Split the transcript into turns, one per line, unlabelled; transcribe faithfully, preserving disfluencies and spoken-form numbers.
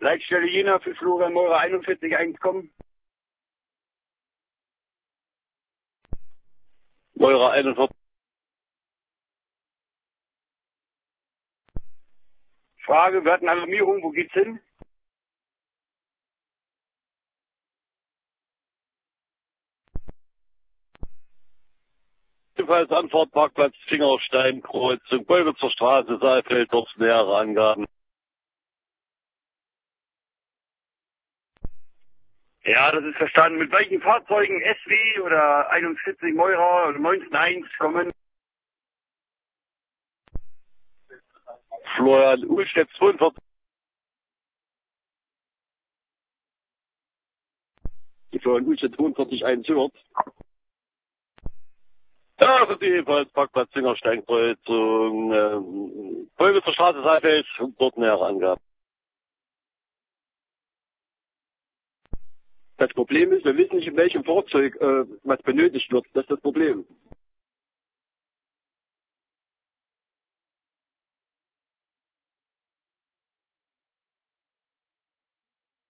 Leitstelle Jena für Florian Meurer einundvierzig eingekommen.
Meurer einundvierzig.
Frage, wir hatten Alarmierung, wo geht's hin?
Ebenfalls Antwort Parkplatz Fingerstein, Kreuzung, Beulwitzer Straße, Saalfeld, dort nähere Angaben.
Ja, das ist verstanden. Mit welchen Fahrzeugen S W oder einundvierzig Meurer oder neunzehn eins kommen?
Florian Uhlstedt zweiundvierzig. Die Florian Uhlstedt zweiundvierzig eins hört. Ja, das ist ebenfalls Parkplatz Fingerstein, Kreuzung, ähm, Beulwitzer Straße, Saalfeld, dort nähere Angaben.
Das Problem ist, wir wissen nicht, in welchem Fahrzeug äh, was benötigt wird. Das ist das Problem.